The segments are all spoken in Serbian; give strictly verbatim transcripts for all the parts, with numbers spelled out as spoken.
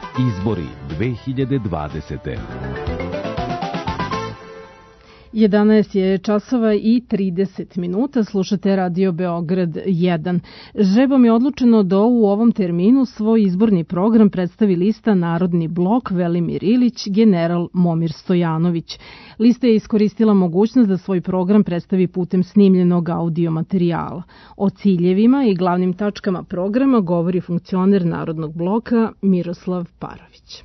Izbori dve hiljade dvadesete. jedanaest je časova i trideset minuta, slušate Radio Beograd jedan. Žrebom je odlučeno da u ovom terminu svoj izborni program predstavi lista Narodni blok Velimir Ilić, general Momir Stojanović. Lista je iskoristila mogućnost da svoj program predstavi putem snimljenog audio materijala. O ciljevima i glavnim tačkama programa govori funkcioner Narodnog bloka Miroslav Parović.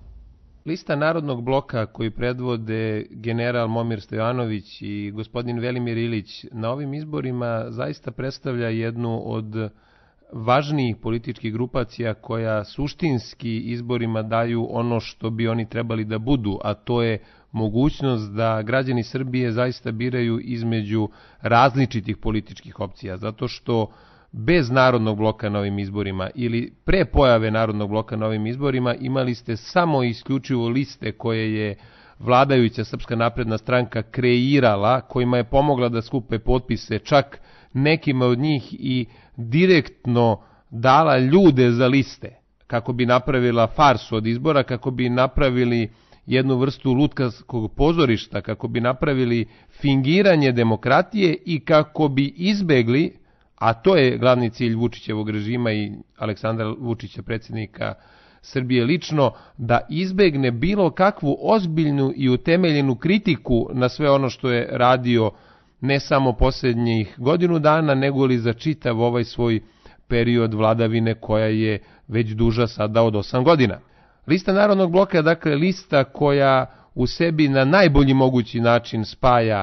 Lista Narodnog bloka koju predvode general Momir Stojanović i gospodin Velimir Ilić na ovim izborima zaista predstavlja jednu od važnijih političkih grupacija koja suštinski izborima daju ono što bi oni trebali da budu, a to je mogućnost da građani Srbije zaista biraju između različitih političkih opcija, zato što bez Narodnog bloka na ovim izborima ili pre pojave Narodnog bloka na ovim izborima imali ste samo isključivo liste koje je vladajuća Srpska napredna stranka kreirala, kojima je pomogla da skupe potpise, čak nekima od njih i direktno dala ljude za liste, kako bi napravila farsu od izbora, kako bi napravili jednu vrstu lutkarskog pozorišta, kako bi napravili fingiranje demokratije i kako bi izbegli, a to je glavni cilj Vučićevog režima i Aleksandra Vučića, predsjednika Srbije lično, da izbegne bilo kakvu ozbiljnu i utemeljenu kritiku na sve ono što je radio ne samo posljednjih godinu dana, nego li za čitav ovaj svoj period vladavine koja je već duža sada od osam godina. Lista Narodnog bloka je dakle lista koja u sebi na najbolji mogući način spaja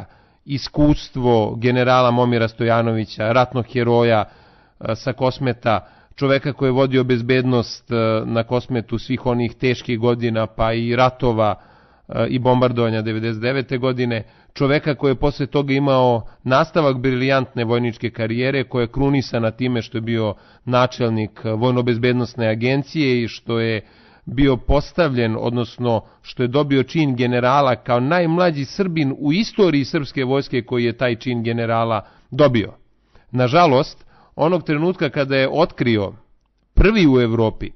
iskustvo generala Momira Stojanovića, ratnog heroja sa Kosmeta, čoveka koji je vodio bezbednost na Kosmetu svih onih teških godina, pa i ratova i bombardovanja devedeset devete godine, čoveka koji je posle toga imao nastavak briljantne vojničke karijere, koja je krunisana time što je bio načelnik vojno-bezbednosne agencije i što je bio postavljen, odnosno što je dobio čin generala kao najmlađi Srbin u istoriji srpske vojske koji je taj čin generala dobio. Nažalost, onog trenutka kada je otkrio prvi u Evropi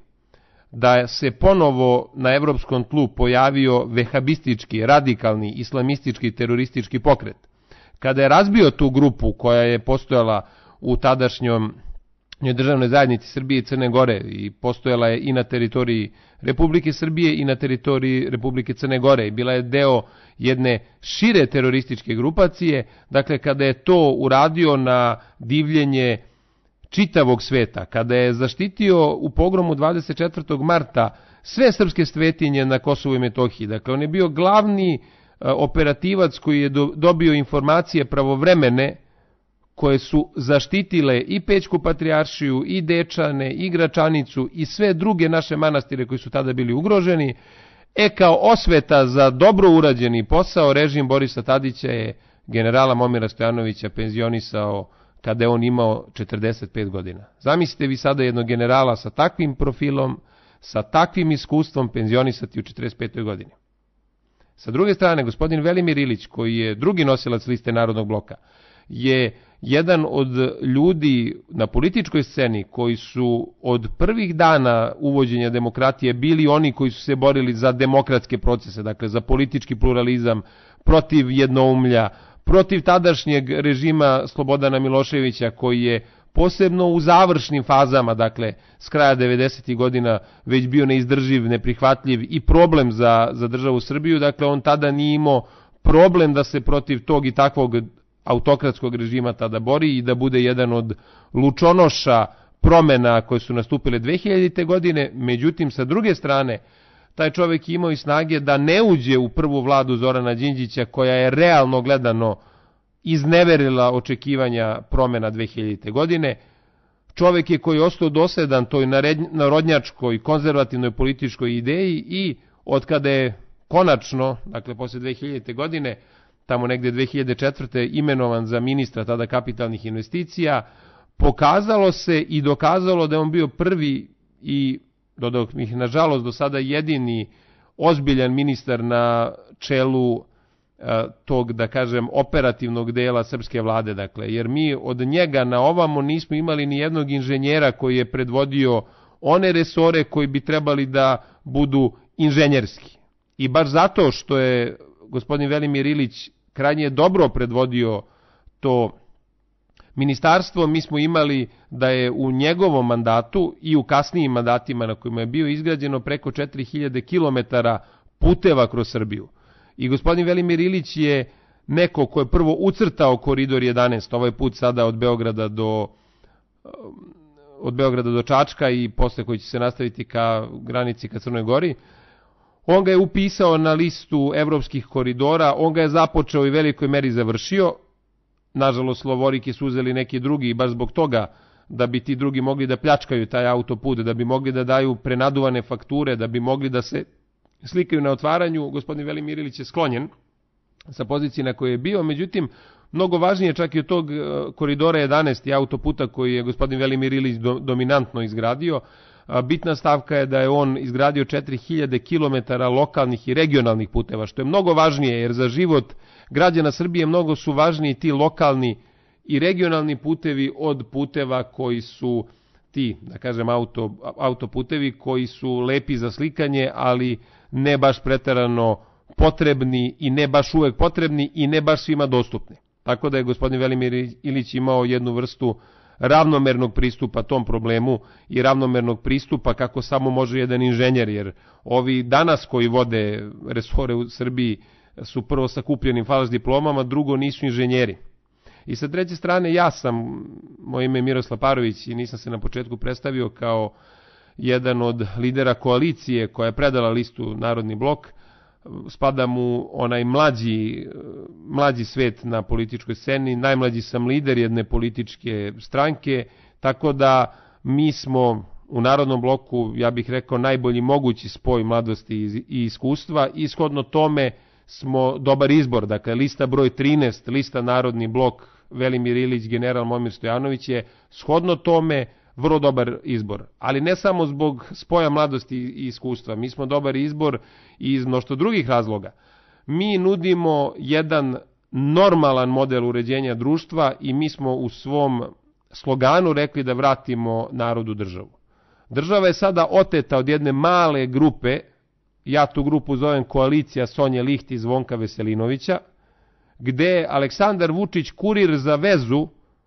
da se ponovo na evropskom tlu pojavio vehabistički, radikalni, islamistički, teroristički pokret, kada je razbio tu grupu koja je postojala u tadašnjom državnoj zajednici Srbije i Crne Gore i postojala je i na teritoriji Republike Srbije i na teritoriji Republike Crne Gore i bila je deo jedne šire terorističke grupacije, dakle kada je to uradio na divljenje čitavog sveta, kada je zaštitio u pogromu dvadeset četvrtog marta sve srpske svetinje na Kosovu i Metohiji, dakle on je bio glavni operativac koji je dobio informacije pravovremene koje su zaštitile i Pećku patrijaršiju, i Dečane, i Gračanicu, i sve druge naše manastire koji su tada bili ugroženi. E kao osveta za dobro urađeni posao, režim Borisa Tadića je generala Momira Stojanovića penzionisao kada je on imao četrdeset pet godina. Zamislite vi sada jednog generala sa takvim profilom, sa takvim iskustvom penzionisati u četrdeset petoj godini. Sa druge strane, gospodin Velimir Ilić, koji je drugi nosilac liste Narodnog bloka, je jedan od ljudi na političkoj sceni koji su od prvih dana uvođenja demokratije bili oni koji su se borili za demokratske procese, dakle za politički pluralizam, protiv jednoumlja, protiv tadašnjeg režima Slobodana Miloševića koji je posebno u završnim fazama, dakle s kraja devedesetih godina već bio neizdrživ, neprihvatljiv i problem za, za državu Srbiju, dakle on tada nije imao problem da se protiv tog i takvog autokratskog režima tada bori i da bude jedan od lučonoša promena koje su nastupile dve hiljadite. godine, međutim sa druge strane taj čovjek je imao i snage da ne uđe u prvu vladu Zorana Đinđića koja je realno gledano izneverila očekivanja promena dve hiljadite. godine. Čovjek je koji je ostao dosedan toj narodnjačkoj konzervativnoj političkoj ideji i od kada je konačno, dakle posle dve hiljadite. godine, tamo negde dve hiljade četvrte. imenovan za ministra tada kapitalnih investicija, pokazalo se i dokazalo da je on bio prvi i, dodao bih nažalost do sada jedini ozbiljan ministar na čelu tog, da kažem, operativnog dela srpske vlade, dakle, jer mi od njega na ovamo nismo imali ni jednog inženjera koji je predvodio one resore koji bi trebali da budu inženjerski. I baš zato što je gospodin Velimir Ilić krajnje dobro predvodio to ministarstvo, mi smo imali da je u njegovom mandatu i u kasnijim mandatima na kojima je bio izgrađeno preko četiri hiljade kilometara puteva kroz Srbiju. I gospodin Velimir Ilić je neko ko je prvo ucrtao koridor jedanaest, ovaj put sada od Beograda do od Beograda do Čačka i posle koji će se nastaviti ka granici ka Crnoj Gori. On ga je upisao na listu evropskih koridora, on ga je započeo i velikoj meri završio. Nažalost, Slovoriki su uzeli neki drugi i baš zbog toga da bi ti drugi mogli da pljačkaju taj autoput, da bi mogli da daju prenaduvane fakture, da bi mogli da se slikaju na otvaranju. Gospodin Velimir Ilić je sklonjen sa pozicije na kojoj je bio, međutim, mnogo važnije čak i od tog koridora jedanaest i autoputa koji je gospodin Velimir Ilić do, dominantno izgradio, bitna stavka je da je on izgradio četiri hiljade kilometara lokalnih i regionalnih puteva, što je mnogo važnije, jer za život građana Srbije mnogo su važniji ti lokalni i regionalni putevi od puteva koji su ti, da kažem, auto, autoputevi koji su lepi za slikanje, ali ne baš preterano potrebni i ne baš uvek potrebni i ne baš svima dostupni. Tako da je gospodin Velimir Ilić imao jednu vrstu ravnomernog pristupa tom problemu i ravnomernog pristupa kako samo može jedan inženjer, jer ovi danas koji vode resore u Srbiji su prvo sa kupljenim falš diplomama, drugo nisu inženjeri. I sa treće strane, ja sam, moje ime je Miroslav Parović i nisam se na početku predstavio kao jedan od lidera koalicije koja je predala listu Narodni blok. Spadam u onaj mlađi, mlađi svet na političkoj sceni, najmlađi sam lider jedne političke stranke, tako da mi smo u Narodnom bloku, ja bih rekao, najbolji mogući spoj mladosti i iskustva i shodno tome smo dobar izbor. Dakle, lista broj trinaest, lista Narodni blok, Velimir Ilić, general Momir Stojanović je shodno tome vrlo dobar izbor. Ali ne samo zbog spoja mladosti i iskustva, mi smo dobar izbor i iz mnoštvo drugih razloga. Mi nudimo jedan normalan model uređenja društva i mi smo u svom sloganu rekli da vratimo narodu državu. Država je sada oteta od jedne male grupe, ja tu grupu zovem koalicija Sonje Liht i Zvonka Veselinovića, gde je Aleksandar Vučić kurir za vezu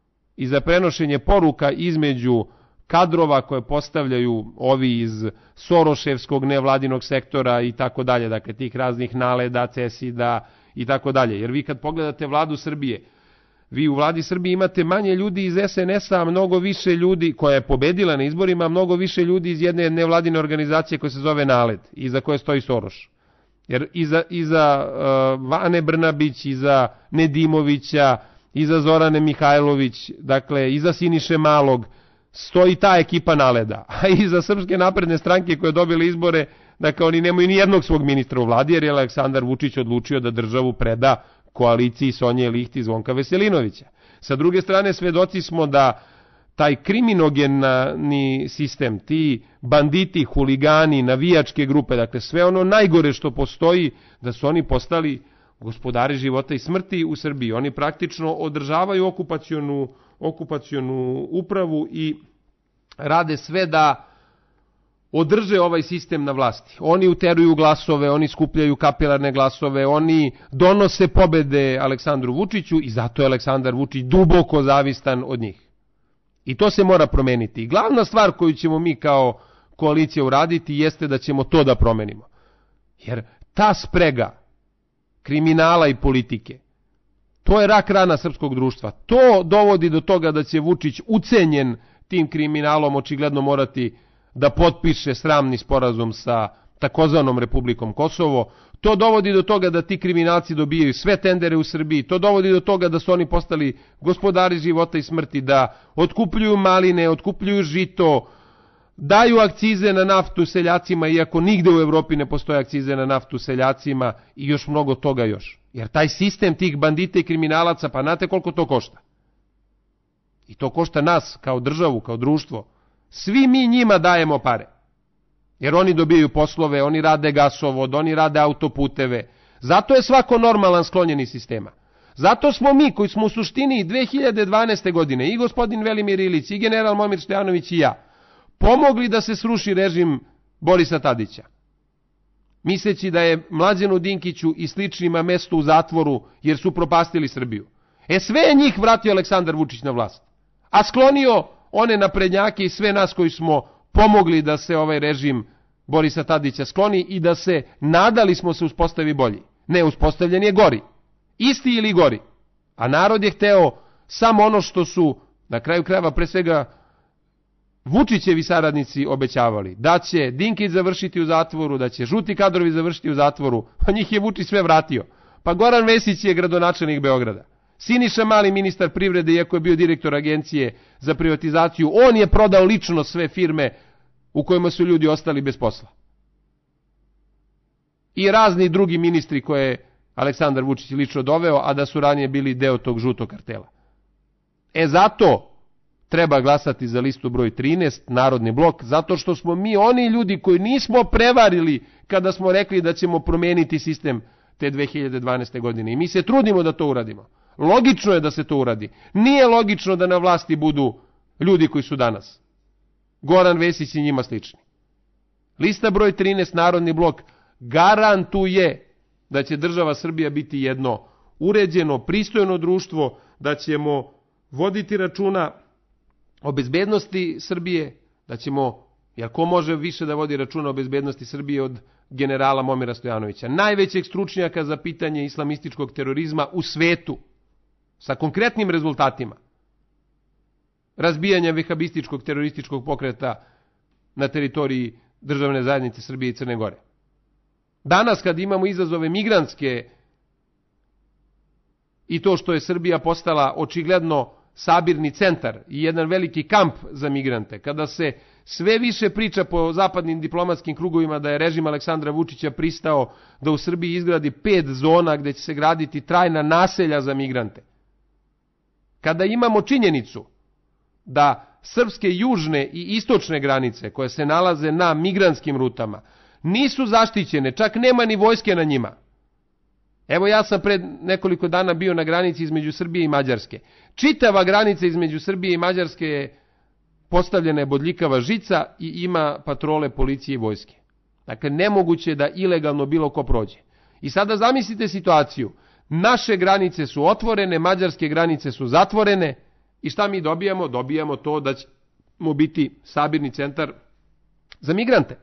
i za prenošenje poruka između kadrova koje postavljaju ovi iz Soroševskog nevladinog sektora i tako dalje, dakle tih raznih naleda, cesida i tako dalje. Jer vi kad pogledate vladu Srbije, vi u vladi Srbije imate manje ljudi iz es en es-a, a mnogo više ljudi, koja je pobedila na izborima, mnogo više ljudi iz jedne nevladine organizacije koja se zove NALED, iza koje stoji Soroš. Jer iza, iza uh, Vane Brnabić, iza Nedimovića, iza Zorane Mihajlović, dakle iza Siniše Malog, stoji ta ekipa NALED-a. A iza Srpske napredne stranke koje dobile izbore, dakle oni nemaju ni jednog svog ministra u vladi, jer je Aleksandar Vučić odlučio da državu preda koaliciji Sonje Liht i Zvonka Veselinovića. Sa druge strane, svedoci smo da taj kriminogeni sistem, ti banditi, huligani, navijačke grupe, dakle sve ono najgore što postoji, da su oni postali gospodari života i smrti u Srbiji. Oni praktično održavaju okupacionu, okupacionu upravu i rade sve da održe ovaj sistem na vlasti. Oni uteruju glasove, oni skupljaju kapilarne glasove, oni donose pobede Aleksandru Vučiću i zato je Aleksandar Vučić duboko zavistan od njih. I to se mora promeniti. I glavna stvar koju ćemo mi kao koalicija uraditi jeste da ćemo to da promenimo. Jer ta sprega kriminala i politike, to je rak rana srpskog društva. To dovodi do toga da će Vučić ucenjen tim kriminalom očigledno morati da potpiše sramni sporazum sa takozvanom Republikom Kosovo. To dovodi do toga da ti kriminalci dobijaju sve tendere u Srbiji. To dovodi do toga da su oni postali gospodari života i smrti, da otkupljuju maline, otkupljuju žito, daju akcize na naftu seljacima, iako nigde u Evropi ne postoje akcize na naftu seljacima i još mnogo toga još. Jer taj sistem tih bandita i kriminalaca, pa znate koliko to košta? I to košta nas kao državu, kao društvo. Svi mi njima dajemo pare. Jer oni dobijaju poslove, oni rade gasovod, oni rade autoputeve. Zato je svako normalan sklonjeni sistema. Zato smo mi koji smo u suštini dve hiljade dvanaeste. godine, i gospodin Velimir Ilić, i general Momir Stojanović i ja, pomogli da se sruši režim Borisa Tadića. misleći da je Mlađanu Dinkiću i sličnima mesto u zatvoru jer su propastili Srbiju. E sve je njih vratio Aleksandar Vučić na vlast, a sklonio one naprednjake i sve nas koji smo pomogli da se ovaj režim Borisa Tadića skloni i da se nadali smo se uspostavi bolji. Ne, uspostavljen je gori. Isti ili gori. A narod je hteo samo ono što su, na kraju krajeva pre svega, Vučićevi saradnici obećavali. Da će Dinkić završiti u zatvoru, da će žuti kadrovi završiti u zatvoru, a njih je Vučić sve vratio. Pa Goran Vesić je gradonačelnik Beograda. Siniša Mali, ministar privrede, iako je bio direktor agencije za privatizaciju, on je prodao lično sve firme u kojima su ljudi ostali bez posla. I razni drugi ministri koje je Aleksandar Vučić lično doveo, a da su ranije bili deo tog žutog kartela. E zato treba glasati za listu broj trinaest, Narodni blok, zato što smo mi oni ljudi koji nismo prevarili kada smo rekli da ćemo promeniti sistem te dve hiljade dvanaeste. godine. I mi se trudimo da to uradimo. Logično je da se to uradi. Nije logično da na vlasti budu ljudi koji su danas. Goran Vesić i njima slični. Lista broj trinaest, Narodni blok, garantuje da će država Srbija biti jedno uređeno, pristojno društvo, da ćemo voditi računa o bezbednosti Srbije, da ćemo, jer ko može više da vodi računa o bezbednosti Srbije od generala Momira Stojanovića, najvećeg stručnjaka za pitanje islamističkog terorizma u svetu, sa konkretnim rezultatima razbijanja vehabističkog terorističkog pokreta na teritoriji državne zajednice Srbije i Crne Gore. Danas kad imamo izazove migrantske i to što je Srbija postala očigledno sabirni centar i jedan veliki kamp za migrante, kada se sve više priča po zapadnim diplomatskim krugovima da je režim Aleksandra Vučića pristao da u Srbiji izgradi pet zona gde će se graditi trajna naselja za migrante. Kada imamo činjenicu da srpske južne i istočne granice koje se nalaze na migrantskim rutama nisu zaštićene, čak nema ni vojske na njima. Evo ja sam pred nekoliko dana bio na granici između Srbije i Mađarske. Čitava granica između Srbije i Mađarske je postavljena je bodljikava žica i ima patrole policije i vojske. Dakle, nemoguće je da ilegalno bilo ko prođe. I sada zamislite situaciju. Naše granice su otvorene, mađarske granice su zatvorene i šta mi dobijamo? Dobijamo to da ćemo biti sabirni centar za migrante.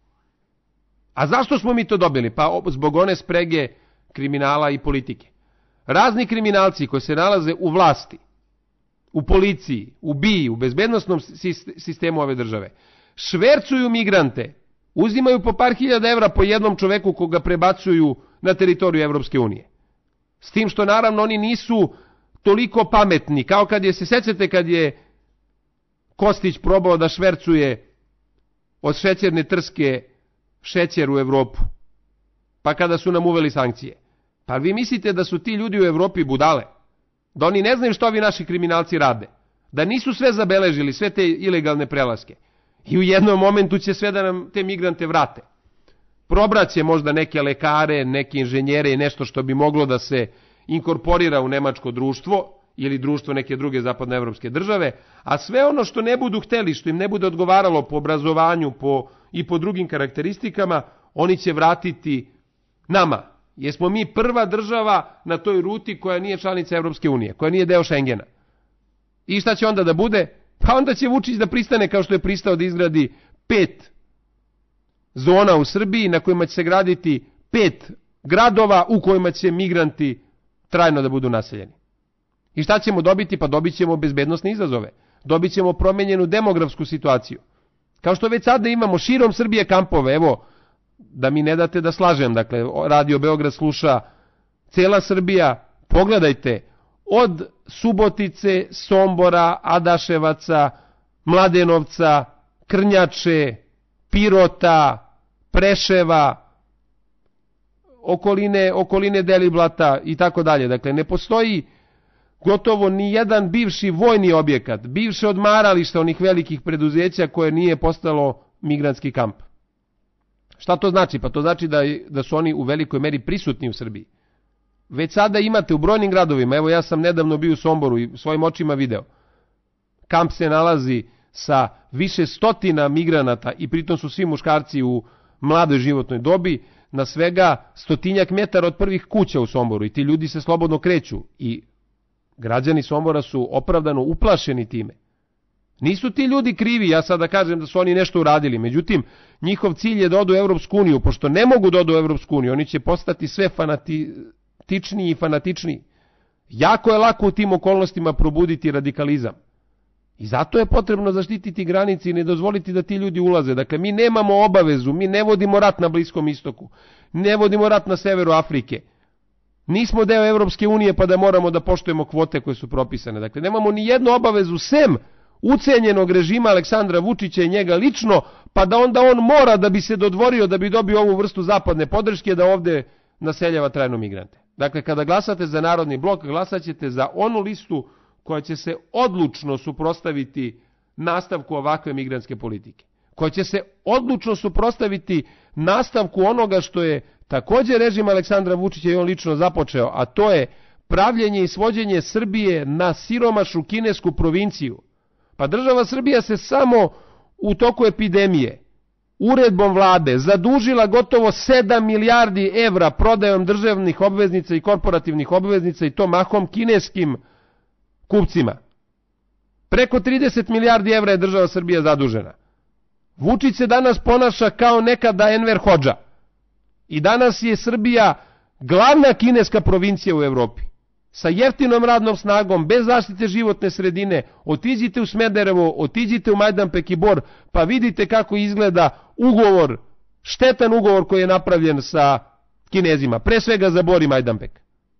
A zašto smo mi to dobili? Pa zbog one sprege kriminala i politike. Razni kriminalci koji se nalaze u vlasti, u policiji, u B I, u bezbednosnom sistemu ove države, švercuju migrante, uzimaju po par hiljada evra po jednom čoveku koga prebacuju na teritoriju Evropske unije. S tim što naravno oni nisu toliko pametni, kao kad je, se sećate kad je Kostić probao da švercuje od šećerne trske šećer u Evropu, pa kada su nam uveli sankcije. Pa vi mislite da su ti ljudi u Evropi budale? Da oni ne znaju što ovi naši kriminalci rade? Da nisu sve zabeležili, sve te ilegalne prelaske? I u jednom momentu će sve da nam te migrante vrate. Probraće možda neke lekare, neke inženjere i nešto što bi moglo da se inkorporira u nemačko društvo ili društvo neke druge zapadnoevropske države, a sve ono što ne budu hteli, što im ne bude odgovaralo po obrazovanju po, i po drugim karakteristikama, oni će vratiti nama. Jer smo mi prva država na toj ruti koja nije članica Evropske unije, koja nije deo Šengena. I šta će onda da bude? Pa onda će Vučić da pristane kao što je pristao da izgradi pet zona u Srbiji na kojima će se graditi pet gradova u kojima će migranti trajno da budu naseljeni. I šta ćemo dobiti? Pa dobit ćemo bezbednosne izazove. Dobit ćemo promenjenu demografsku situaciju. Kao što već sada imamo širom Srbije kampove, evo, da mi ne date da slažem, dakle, Radio Beograd sluša cela Srbija, pogledajte, od Subotice, Sombora, Adaševaca, Mladenovca, Krnjače, Pirota, Preševa, okoline, okoline Deliblata i tako dalje. Dakle, ne postoji gotovo ni jedan bivši vojni objekat, bivše odmaralište onih velikih preduzeća koje nije postalo migrantski kamp. Šta to znači? Pa to znači da, da su oni u velikoj meri prisutni u Srbiji. Već sada imate u brojnim gradovima, evo ja sam nedavno bio u Somboru i svojim očima video, kamp se nalazi sa više stotina migranata i pritom su svi muškarci u mladoj životnoj dobi, na svega stotinjak metara od prvih kuća u Somboru, i ti ljudi se slobodno kreću i građani Sombora su opravdano uplašeni time. Nisu ti ljudi krivi, ja sada kažem da su oni nešto uradili, međutim, njihov cilj je da odu u Evropsku uniju, pošto ne mogu da odu u Evropsku uniju, oni će postati sve fanatičniji i fanatičniji. Jako je lako u tim okolnostima probuditi radikalizam. I zato je potrebno zaštititi granice i ne dozvoliti da ti ljudi ulaze. Dakle, mi nemamo obavezu, mi ne vodimo rat na Bliskom istoku, ne vodimo rat na severu Afrike. Nismo deo Evropske unije pa da moramo da poštujemo kvote koje su propisane. Dakle, nemamo ni jednu obavezu sem ucenjenog režima Aleksandra Vučića i njega lično, pa da onda on mora da bi se dodvorio, da bi dobio ovu vrstu zapadne podrške, da ovde naseljava trajno migrante. Dakle, kada glasate za Narodni blok, glasaćete za onu listu koja će se odlučno suprotstaviti nastavku ovakve migrantske politike, koja će se odlučno suprotstaviti nastavku onoga što je također režim Aleksandra Vučića i on lično započeo, a to je pravljenje i svođenje Srbije na siromašnu kinesku provinciju. Pa država Srbija se samo u toku epidemije uredbom vlade zadužila gotovo sedam milijardi evra prodajom državnih obveznica i korporativnih obveznica, i to mahom kineskim kupcima. Preko trideset milijardi evra je država Srbija zadužena. Vučić se danas ponaša kao nekada Enver Hodža. I danas je Srbija glavna kineska provincija u Evropi. Sa jeftinom radnom snagom, bez zaštite životne sredine. Otiđite u Smederevo, otiđite u Majdanpek i Bor, pa vidite kako izgleda ugovor, štetan ugovor koji je napravljen sa Kinezima, pre svega za Bor i Majdanpek.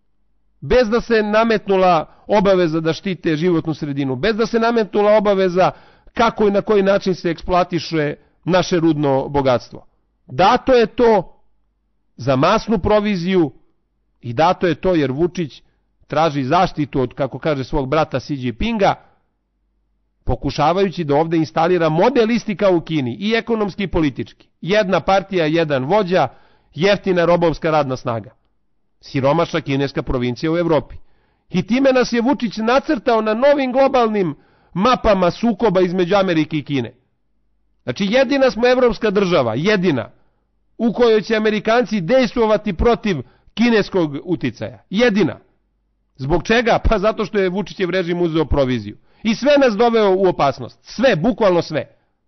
Bez da se nametnula obaveza da štite životnu sredinu, bez da se nametnula obaveza kako i na koji način se eksploatiše naše rudno bogatstvo. Dato je to za masnu proviziju i dato je to jer Vučić traži zaštitu od, kako kaže, svog brata Xi Jinpinga, pokušavajući da ovde instalira model isti kao u Kini, i ekonomski i politički. Jedna partija, jedan vođa, jeftina robovska radna snaga. Siromašna kineska provincija u Evropi. I time nas je Vučić nacrtao na novim globalnim mapama sukoba između Amerike i Kine. Znači, jedina smo evropska država, jedina, u kojoj će Amerikanci dejstvovati protiv kineskog uticaja. Jedina. Zbog čega? Pa zato što je Vučićev režim uzeo proviziju. I sve nas doveo u opasnost. Sve, bukvalno sve.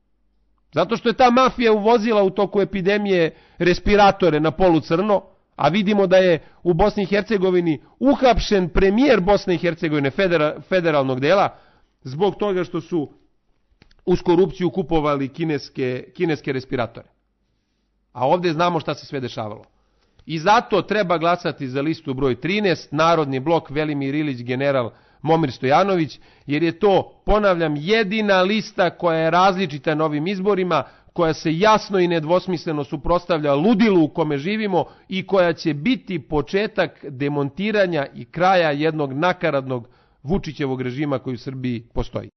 Zato što je ta mafija uvozila u toku epidemije respiratore na polu crno, a vidimo da je u Bosni i Hercegovini uhapšen premijer Bosne i Hercegovine federa, federalnog dela zbog toga što su uz korupciju kupovali kineske, kineske respiratore. A ovdje znamo šta se sve dešavalo. I zato treba glasati za listu broj trinaest, Narodni blok Velimir Ilić, general Momir Stojanović, jer je to, ponavljam, jedina lista koja je različita na ovim izborima, koja se jasno i nedvosmisleno suprotstavlja ludilu u kome živimo i koja će biti početak demontiranja i kraja jednog nakaradnog Vučićevog režima koji u Srbiji postoji.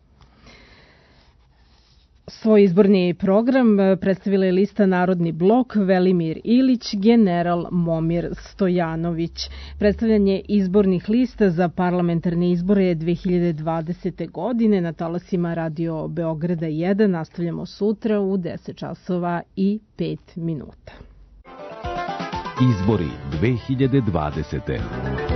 Svoj izborni program predstavila je lista Narodni blok Velimir Ilić, general Momir Stojanović. Predstavljanje izbornih lista za parlamentarne izbore dve hiljade dvadesete. godine na talasima Radio Beograda jedan nastavljamo sutra u deset časova i pet minuta. Izbori dve hiljade dvadesete.